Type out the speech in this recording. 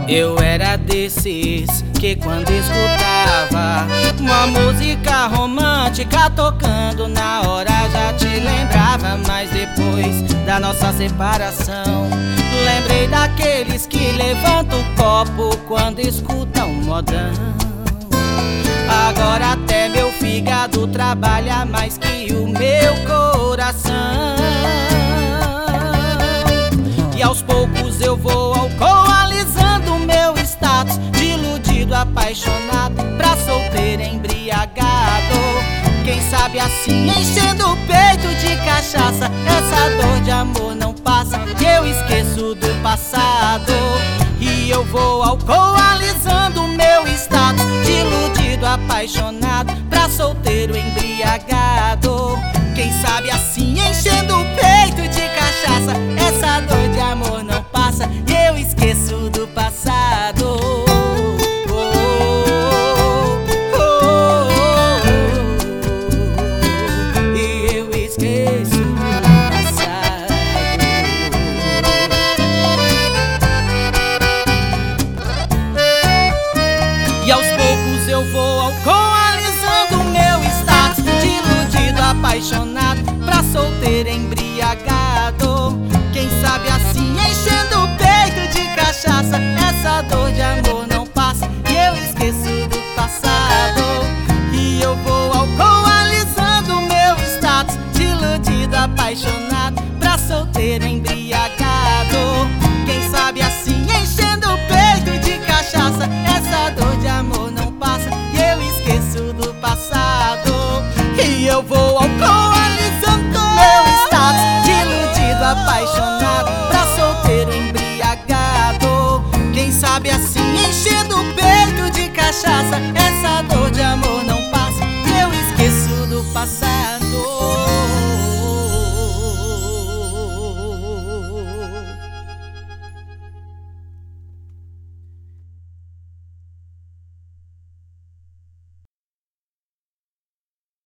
Eu era desses que quando escutava uma música romântica tocando na hora já te lembrava. Mas depois da nossa separação, lembrei daqueles que levantam o copo quando escutam modão. Agora até meu fígado trabalha mais que o meu coração. E aos poucos eu vou alcoolizando meu status de iludido, apaixonado, pra solteiro, embriagado. Quem sabe assim, enchendo o peito de cachaça, essa dor de amor não passa e eu esqueço do passado. E eu vou alcoolizando meu status de iludido, apaixonado, pra solteiro, embriagado. Quem sabe assim, enchendo o peito de cachaça, essa dor de amor não passa e eu esqueço do passado. E eu esqueço do passado. E aos poucos eu vou alcoolizando meu status de iludido, apaixonado, pra solteiro, embriagado. Quem sabe assim, enchendo o peito de cachaça, essa dor de amor não passa e eu esqueço do passado. E eu vou alcoolizando meu status de iludido, apaixonado, pra solteiro, embriagado. Quem sabe assim, enchendo o peito de cachaça, essa dor de amor não passa e eu esqueço do passado. E eu vou alcoolizando meu status de iludido, apaixonado, pra solteiro, embriagado. Quem sabe assim, enchendo o peito de cachaça, essa dor de amor não passa e eu esqueço do passado.